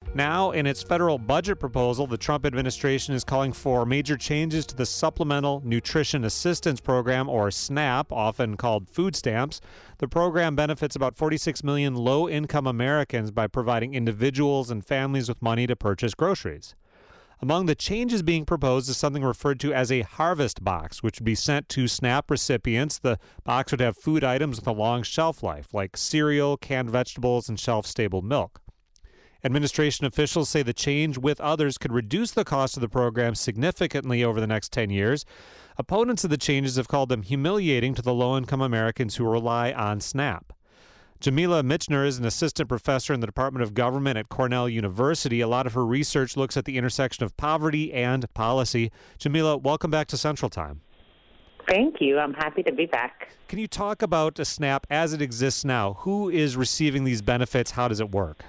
Now, in its federal budget proposal, the Trump administration is calling for major changes to the Supplemental Nutrition Assistance Program, or SNAP, often called food stamps. The program benefits about 46 million low-income Americans by providing individuals and families with money to purchase groceries. Among the changes being proposed is something referred to as a harvest box, which would be sent to SNAP recipients. The box would have food items with a long shelf life, like cereal, canned vegetables, and shelf-stable milk. Administration officials say the change with others could reduce the cost of the program significantly over the next 10 years. Opponents of the changes have called them humiliating to the low-income Americans who rely on SNAP. Jamila Michener is an assistant professor in the Department of Government at Cornell University. A lot of her research looks at the intersection of poverty and policy. Jamila, welcome back to Central Time. Thank you. I'm happy to be back. Can you talk about a SNAP as it exists now? Who is receiving these benefits? How does it work?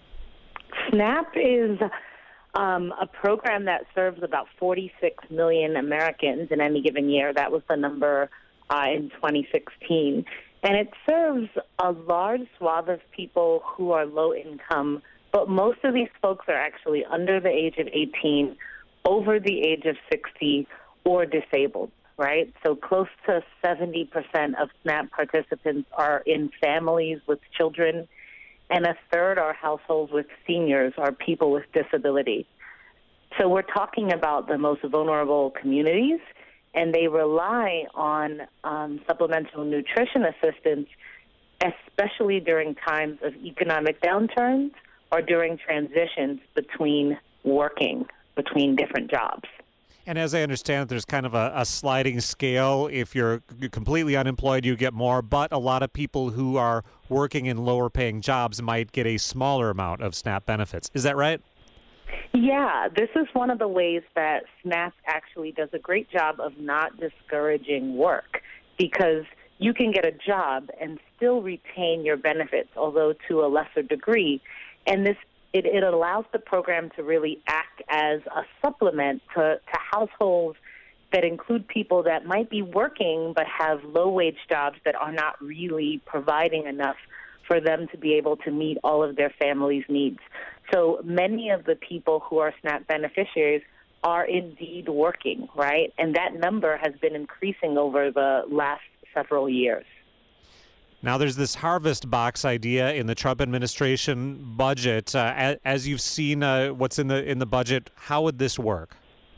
SNAP is a program that serves about 46 million Americans in any given year. That was the number in 2016. And it serves a large swath of people who are low income, but most of these folks are actually under the age of 18, over the age of 60, or disabled, right? So close to 70% of SNAP participants are in families with children, and a third are households with seniors or people with disability. So we're talking about the most vulnerable communities, and they rely on supplemental nutrition assistance, especially during times of economic downturns or during transitions between different jobs. And as I understand it, there's kind of a sliding scale. If you're completely unemployed, you get more, but a lot of people who are working in lower-paying jobs might get a smaller amount of SNAP benefits. Is that right? Yeah, this is one of the ways that SNAP actually does a great job of not discouraging work, because you can get a job and still retain your benefits, although to a lesser degree. And it allows the program to really act as a supplement to households that include people that might be working but have low-wage jobs that are not really providing enough for them to be able to meet all of their family's needs. So many of the people who are SNAP beneficiaries are indeed working, right? And that number has been increasing over the last several years. Now, there's this harvest box idea in the Trump administration budget. As you've seen what's in the budget, how would this work?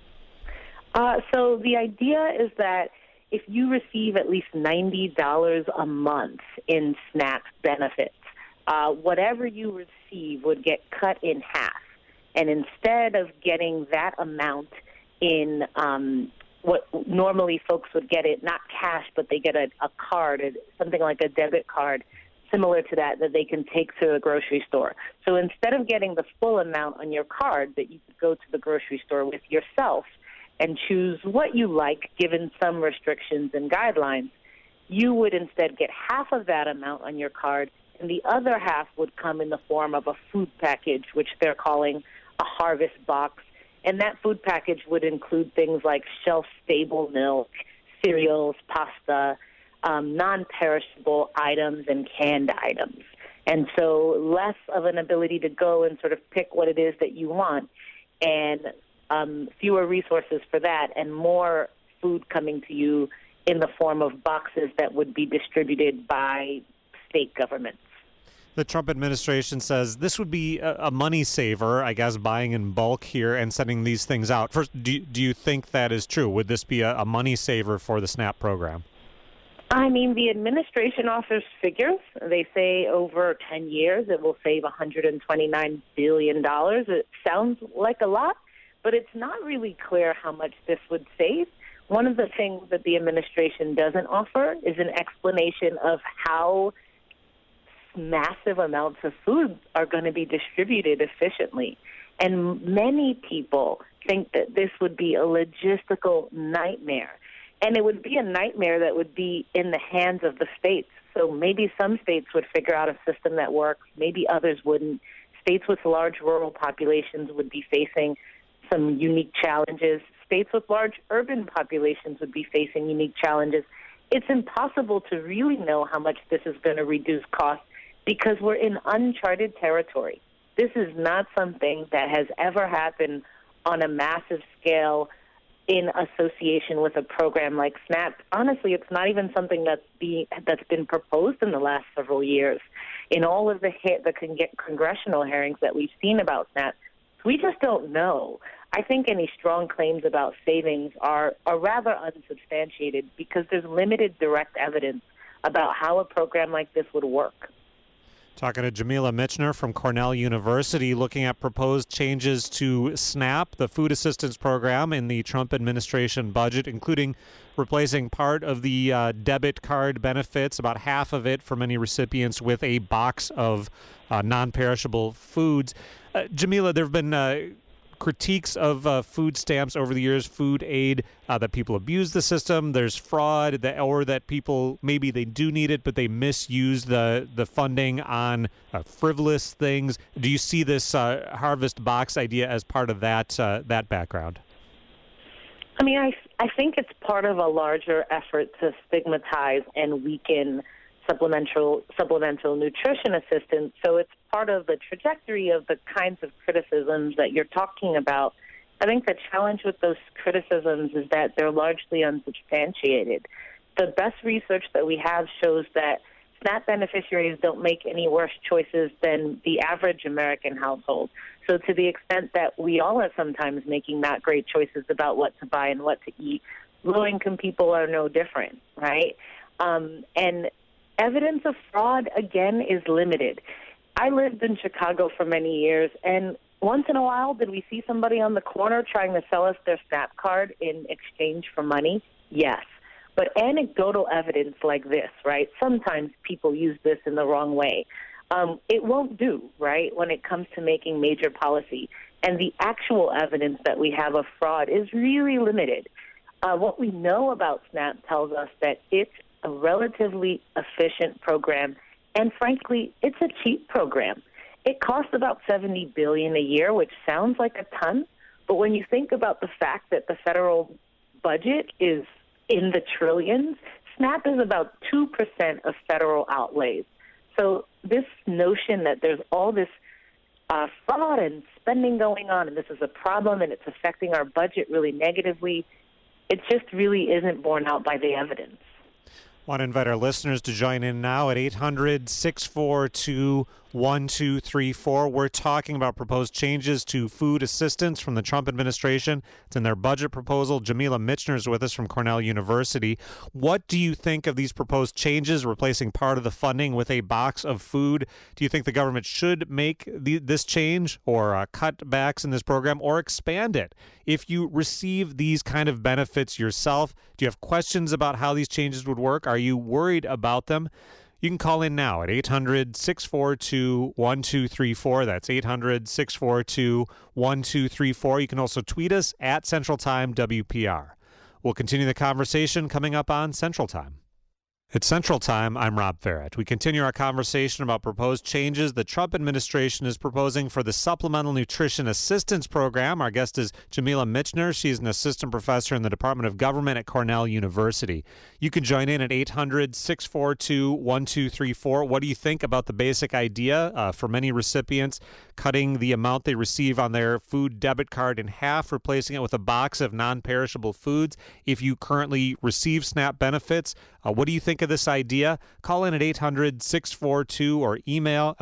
So the idea is that if you receive at least $90 a month in SNAP benefits, whatever you receive would get cut in half. And instead of getting that amount in what normally folks would get it, not cash, but they get a card, something like a debit card, similar to that they can take to the grocery store. So instead of getting the full amount on your card that you could go to the grocery store with yourself and choose what you like, given some restrictions and guidelines, you would instead get half of that amount on your card, and the other half would come in the form of a food package, which they're calling a harvest box. And that food package would include things like shelf-stable milk, cereals, pasta, non-perishable items, and canned items. And so less of an ability to go and sort of pick what it is that you want, and fewer resources for that, and more food coming to you in the form of boxes that would be distributed by state governments. The Trump administration says this would be a money saver, I guess, buying in bulk here and sending these things out. First, do you think that is true? Would this be a money saver for the SNAP program? I mean, the administration offers figures. They say over 10 years it will save $129 billion. It sounds like a lot, but it's not really clear how much this would save. One of the things that the administration doesn't offer is an explanation of how massive amounts of food are going to be distributed efficiently. And many people think that this would be a logistical nightmare. And it would be a nightmare that would be in the hands of the states. So maybe some states would figure out a system that works. Maybe others wouldn't. States with large rural populations would be facing some unique challenges. States with large urban populations would be facing unique challenges. It's impossible to really know how much this is going to reduce costs because we're in uncharted territory. This is not something that has ever happened on a massive scale in association with a program like SNAP. Honestly, it's not even something that's been proposed in the last several years. In all of the congressional hearings that we've seen about SNAP, we just don't know. I think any strong claims about savings are rather unsubstantiated because there's limited direct evidence about how a program like this would work. Talking to Jamila Michener from Cornell University, looking at proposed changes to SNAP, the food assistance program in the Trump administration budget, including replacing part of the debit card benefits, about half of it for many recipients, with a box of non-perishable foods. Jamila, there have been critiques of food stamps over the years, food aid, that people abuse the system. There's fraud, or that people, maybe they do need it, but they misuse the funding on frivolous things. Do you see this Harvest Box idea as part of that background? I mean, I think it's part of a larger effort to stigmatize and weaken supplemental nutrition assistance. So it's part of the trajectory of the kinds of criticisms that you're talking about. I think the challenge with those criticisms is that they're largely unsubstantiated. The best research that we have shows that SNAP beneficiaries don't make any worse choices than the average American household. So to the extent that we all are sometimes making not great choices about what to buy and what to eat, low-income people are no different, right? And evidence of fraud, again, is limited. I lived in Chicago for many years, and once in a while, did we see somebody on the corner trying to sell us their SNAP card in exchange for money? Yes. But anecdotal evidence like this, right, sometimes people use this in the wrong way. It won't do, right, when it comes to making major policy. And the actual evidence that we have of fraud is really limited. What we know about SNAP tells us that it's a relatively efficient program, and frankly, it's a cheap program. It costs about $70 billion a year, which sounds like a ton, but when you think about the fact that the federal budget is in the trillions, SNAP is about 2% of federal outlays. So this notion that there's all this fraud and spending going on, and this is a problem and it's affecting our budget really negatively, it just really isn't borne out by the evidence. I want to invite our listeners to join in now at 800-642-1234. We're talking about proposed changes to food assistance from the Trump administration. It's in their budget proposal. Jamila Michener is with us from Cornell University. What do you think of these proposed changes, replacing part of the funding with a box of food? Do you think the government should make this change, or cut backs in this program, or expand it? If you receive these kind of benefits yourself, do you have questions about how these changes would work? Are you worried about them? You can call in now at 800-642-1234. That's 800-642-1234. You can also tweet us at Central Time WPR. We'll continue the conversation coming up on Central Time. It's Central Time. I'm Rob Farrett. We continue our conversation about proposed changes the Trump administration is proposing for the Supplemental Nutrition Assistance Program. Our guest is Jamila Michener. She's an assistant professor in the Department of Government at Cornell University. You can join in at 800-642-1234. What do you think about the basic idea for many recipients, cutting the amount they receive on their food debit card in half, replacing it with a box of non-perishable foods? If you currently receive SNAP benefits, what do you think of this idea? Call in at 800-642 or email,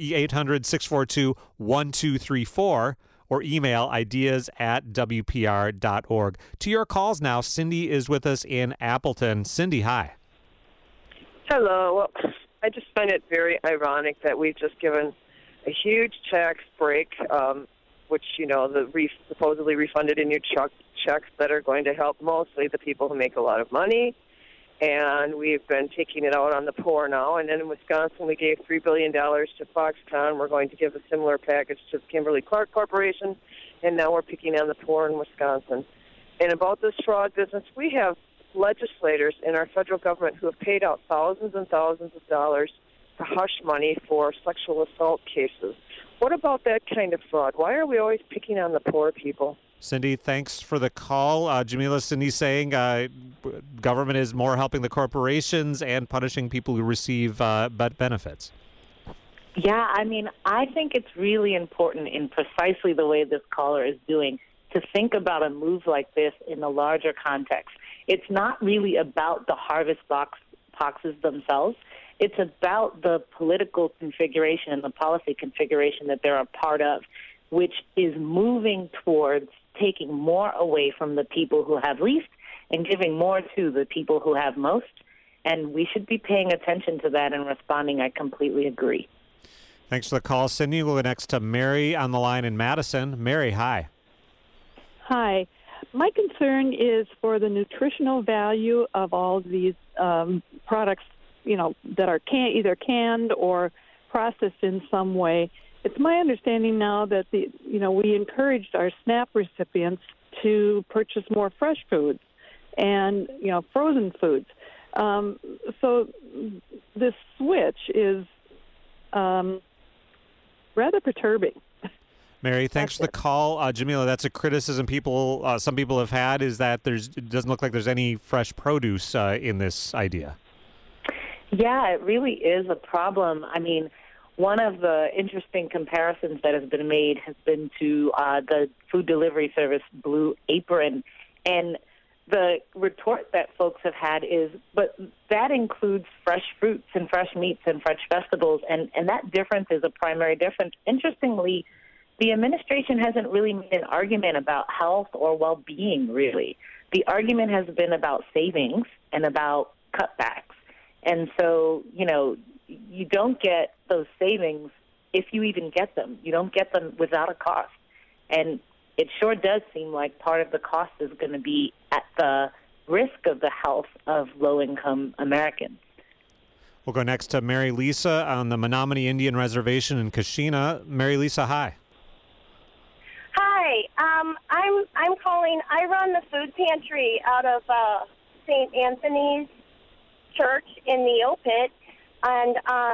800-642-1234 or email ideas@wpr.org. To your calls now, Cindy is with us in Appleton. Cindy, hi. Hello. Well, I just find it very ironic that we've just given a huge tax break, which, supposedly refunded in your checks that are going to help mostly the people who make a lot of money. And we've been taking it out on the poor now. And then in Wisconsin, we gave $3 billion to Foxconn. We're going to give a similar package to Kimberly-Clark Corporation. And now we're picking on the poor in Wisconsin. And about this fraud business, we have legislators in our federal government who have paid out thousands and thousands of dollars to hush money for sexual assault cases. What about that kind of fraud? Why are we always picking on the poor people? Cindy, thanks for the call. Jamila, Cindy saying government is more helping the corporations and punishing people who receive benefits. Yeah, I mean, I think it's really important in precisely the way this caller is doing to think about a move like this in a larger context. It's not really about the harvest boxes themselves. It's about the political configuration and the policy configuration that they're a part of, which is moving towards taking more away from the people who have least and giving more to the people who have most. And we should be paying attention to that and responding. I completely agree. Thanks for the call, Cindy. We'll go next to Mary on the line in Madison. Mary, hi. Hi. My concern is for the nutritional value of all these products, that are either canned or processed in some way. It's my understanding now that we encouraged our SNAP recipients to purchase more fresh foods and frozen foods. So this switch is rather perturbing. Mary, thanks for the call. Jamila, that's a criticism some people have had, is that it doesn't look like there's any fresh produce in this idea. Yeah, it really is a problem. I mean, one of the interesting comparisons that has been made has been to the food delivery service Blue Apron. And the retort that folks have had is, but that includes fresh fruits and fresh meats and fresh vegetables, and that difference is a primary difference. Interestingly, the administration hasn't really made an argument about health or well-being, really. The argument has been about savings and about cutbacks. And so, you don't get those savings if you even get them. You don't get them without a cost. And it sure does seem like part of the cost is going to be at the risk of the health of low-income Americans. We'll go next to Mary Lisa on the Menominee Indian Reservation in Kashina. Mary Lisa, hi. Hi, I'm calling. I run the food pantry out of St. Anthony's Church in the Opit, and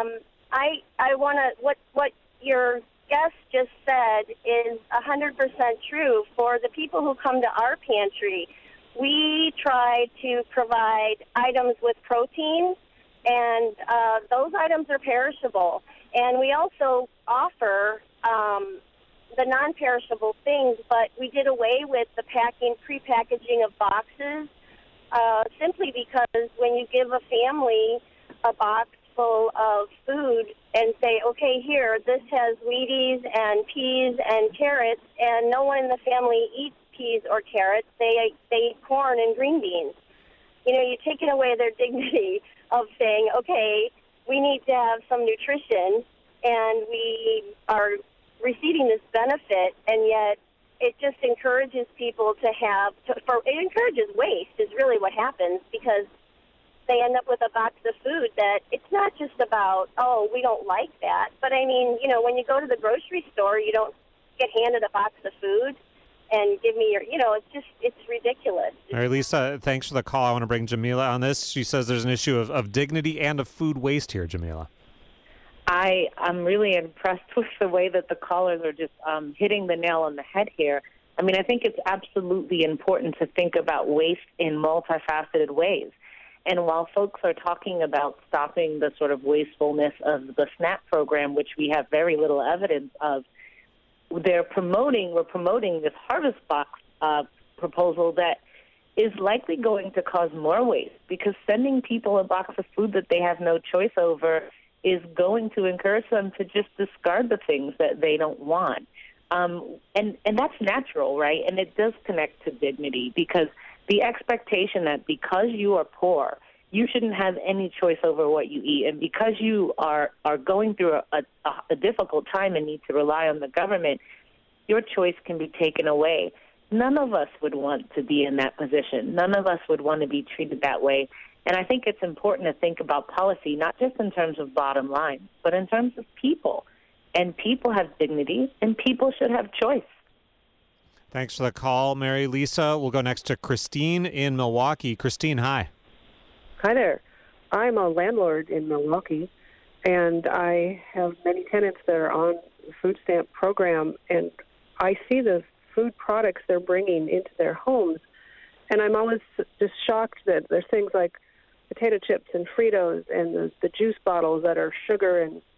I want to. What your guest just said is 100% true. For the people who come to our pantry, we try to provide items with protein, and those items are perishable. And we also offer the non-perishable things, but we did away with the pre-packaging of boxes simply because when you give a family a box full of food and say, okay, here, this has Wheaties and peas and carrots, and no one in the family eats peas or carrots, they eat corn and green beans. You're taking away their dignity of saying, okay, we need to have some nutrition, and we are receiving this benefit, and yet it just encourages people it encourages waste is really what happens, because they end up with a box of food that it's not just about, oh, we don't like that, but I mean, when you go to the grocery store, you don't get handed a box of food and give me it's ridiculous. Mary Lisa, thanks for the call. I want to bring Jamila on this. She says there's an issue of dignity and of food waste here, Jamila. I'm really impressed with the way that the callers are just hitting the nail on the head here. I mean, I think it's absolutely important to think about waste in multifaceted ways. And while folks are talking about stopping the sort of wastefulness of the SNAP program, which we have very little evidence of, we're promoting this harvest box proposal that is likely going to cause more waste, because sending people a box of food that they have no choice over is going to encourage them to just discard the things that they don't want. And that's natural, right? And it does connect to dignity, because the expectation that because you are poor, you shouldn't have any choice over what you eat, and because you are going through a difficult time and need to rely on the government, your choice can be taken away. None of us would want to be in that position. None of us would want to be treated that way. And I think it's important to think about policy, not just in terms of bottom line, but in terms of people. And people have dignity, and people should have choice. Thanks for the call, Mary Lisa. We'll go next to Christine in Milwaukee. Christine, hi. Hi there. I'm a landlord in Milwaukee, and I have many tenants that are on the food stamp program, and I see the food products they're bringing into their homes, and I'm always just shocked that there's things like potato chips and Fritos and the juice bottles that are sugar and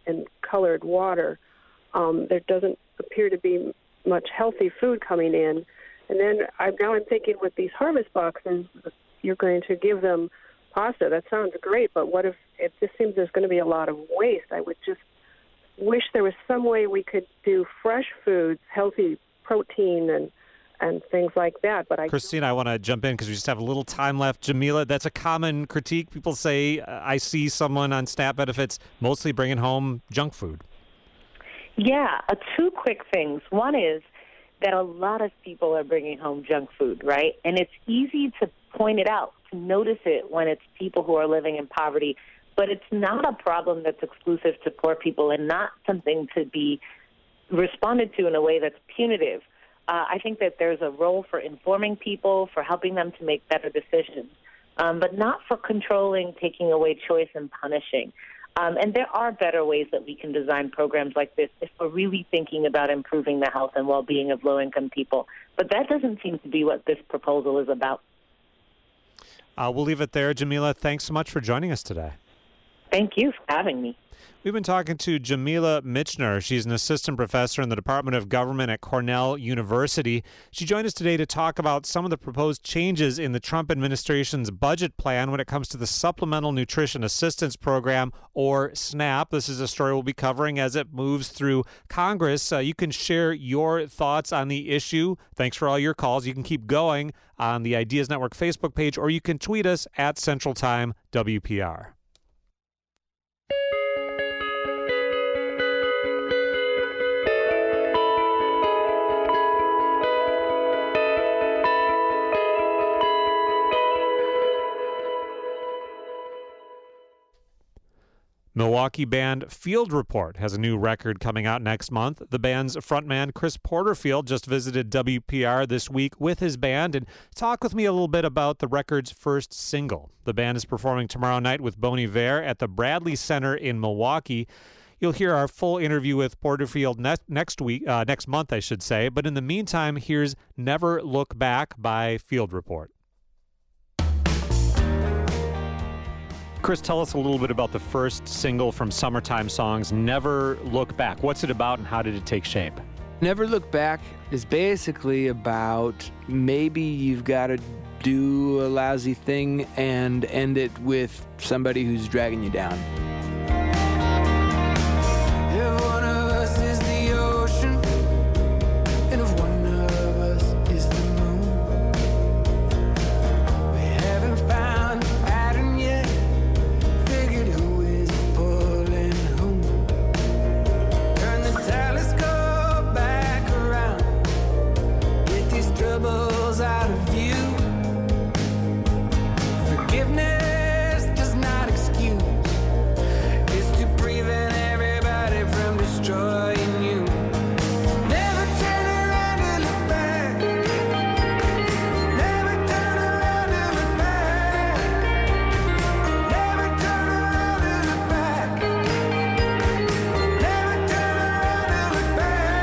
and colored water. There doesn't appear to be much healthy food coming in. And then I'm thinking with these harvest boxes, you're going to give them pasta. That sounds great, but what if it just seems there's going to be a lot of waste? I would just wish there was some way we could do fresh foods, healthy protein, and things like that. But Christina, I want to jump in because we just have a little time left. Jamila, that's a common critique. People say, I see someone on SNAP benefits mostly bringing home junk food. Yeah, two quick things. One is that a lot of people are bringing home junk food, right? And it's easy to point it out, to notice it when it's people who are living in poverty. But it's not a problem that's exclusive to poor people and not something to be responded to in a way that's punitive. I think that there's a role for informing people, for helping them to make better decisions, but not for controlling, taking away choice, and punishing. And there are better ways that we can design programs like this if we're really thinking about improving the health and well-being of low-income people. But that doesn't seem to be what this proposal is about. We'll leave it there. Jamila, thanks so much for joining us today. Thank you for having me. We've been talking to Jamila Michener. She's an assistant professor in the Department of Government at Cornell University. She joined us today to talk about some of the proposed changes in the Trump administration's budget plan when it comes to the Supplemental Nutrition Assistance Program, or SNAP. This is a story we'll be covering as it moves through Congress. You can share your thoughts on the issue. Thanks for all your calls. You can keep going on the Ideas Network Facebook page, or you can tweet us at Central Time WPR. Milwaukee band Field Report has a new record coming out next month. The band's frontman, Chris Porterfield, just visited WPR this week with his band and talked with me a little bit about the record's first single. The band is performing tomorrow night with Bon Iver at the Bradley Center in Milwaukee. You'll hear our full interview with Porterfield next month, I should say. But in the meantime, here's Never Look Back by Field Report. Chris, tell us a little bit about the first single from Summertime Songs, Never Look Back. What's it about and how did it take shape? Never Look Back is basically about maybe you've got to do a lousy thing and end it with somebody who's dragging you down. If one of us is the ocean, and if one of us is the moon, we haven't found Adam yet. Figured who is pulling whom. Turn the telescope back around. Get these troubles out of view. Forgiveness does not excuse. It's to prevent everybody from destroying you. Never turn around and look back. Never turn around and look back. Never turn around and look back. Never turn around and look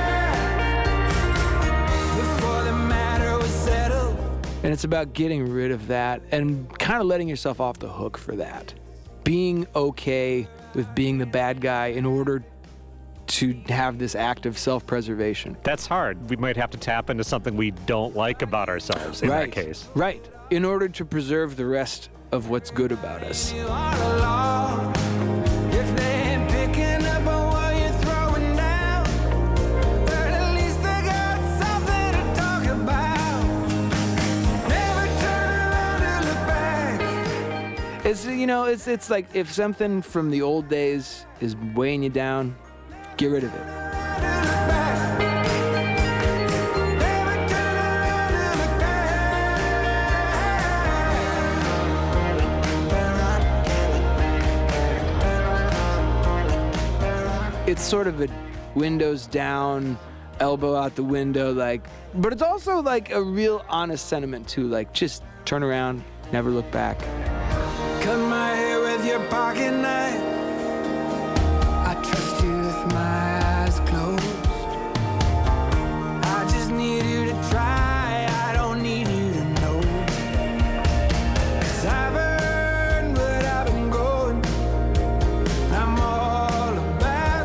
back. Before the matter was settled. And it's about getting rid of that and kind of letting yourself off the hook for that. Being okay with being the bad guy in order to have this act of self-preservation. That's hard. We might have to tap into something we don't like about ourselves in that case. Right. In order to preserve the rest of what's good about us. You all along. If they ain't picking up on what you're throwing down, but at least they got something to talk about. Never turn around and look back. It's like if something from the old days is weighing you down, get rid of it. Never turn around and look back. It's sort of a windows down, elbow out the window, but it's also like a real honest sentiment too, like just turn around, never look back. Cut my hair with your pocket knife. I trust you with my eyes closed. I just need you to try. I don't need you to know. 'Cause I've earned what I've been going. I'm all about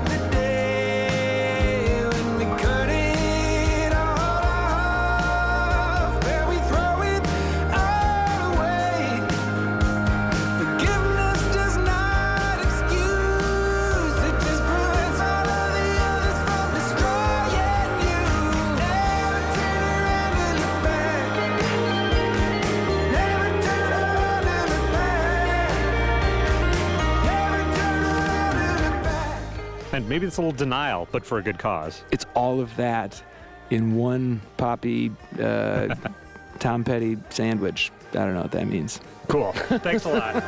And maybe it's a little denial, but for a good cause. It's all of that in one Poppy Tom Petty sandwich. I don't know what that means. Cool. Thanks a lot.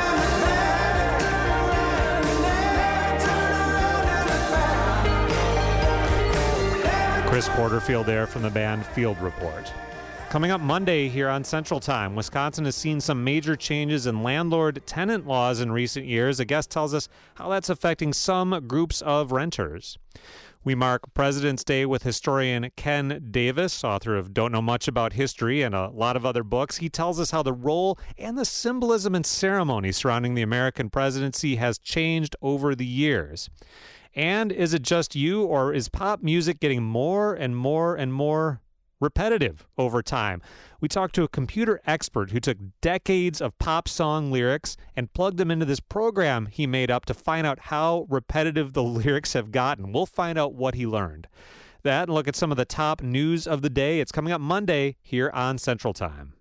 Chris Porterfield there from the band Field Report. Coming up Monday here on Central Time, Wisconsin has seen some major changes in landlord-tenant laws in recent years. A guest tells us how that's affecting some groups of renters. We mark President's Day with historian Ken Davis, author of Don't Know Much About History and a lot of other books. He tells us how the role and the symbolism and ceremony surrounding the American presidency has changed over the years. And is it just you, or is pop music getting more and more and more repetitive over time? We talked to a computer expert who took decades of pop song lyrics and plugged them into this program he made up to find out how repetitive the lyrics have gotten. We'll find out what he learned. That and look at some of the top news of the day. It's coming up Monday here on Central Time.